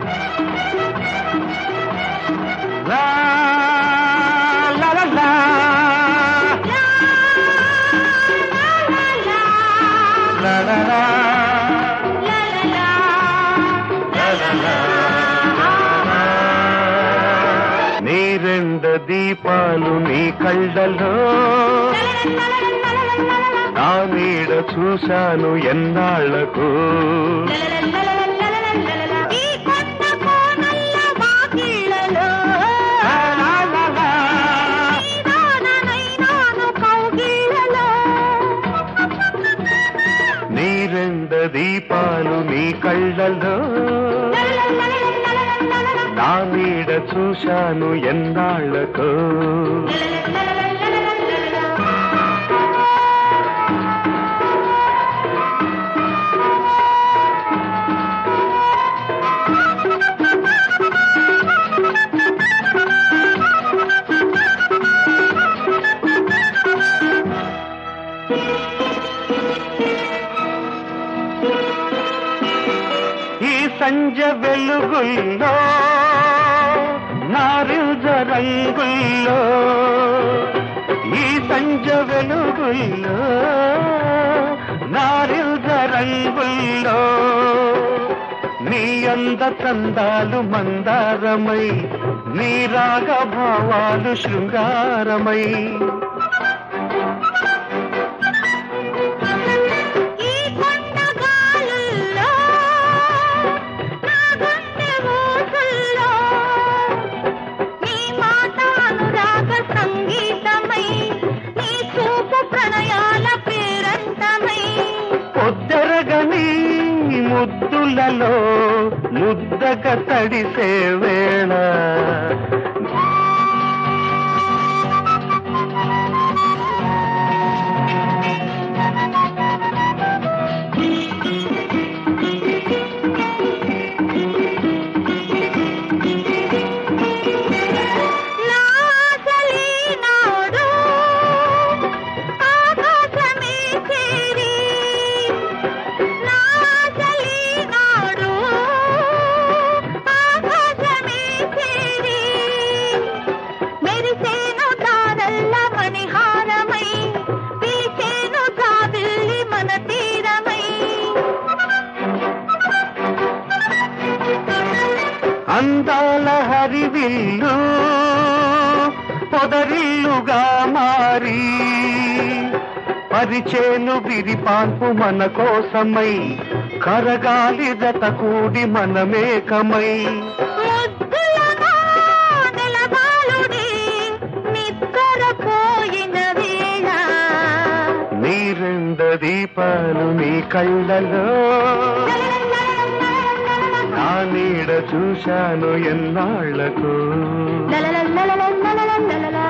లా లా లా లా లా లా లా నీ రెండు దీపాలు నీ కళ్ళలో నా నీడ చూశాను ఎన్నాళ్లకు నీ రెండు దీపాలు నీ కళ్ళలో నా నీడ చూశాను ఎన్నాళ్లకు ఈ సంజ వెలుగుల్లో నారింజ రంగుల్లో ఈ సంజ వెలుగుల్లో నారింజ రంగుల్లో నీ అంద చందాలు మందారమై నీ రాగ భావాలు శృంగారమై పొద్దరగని ముద్దులలో ముద్దగా తడిసే వేళ అందాల హరివిల్లు పొదరిల్లుగా మారి పరిచేను విరిపాన్పు మన కోసమై కరగాలి జత కూడి మనమేకమై నీ రెండు దీపాలు నీ కళ్ళలో నా నీడ చూశాను ఎన్నాళ్లకు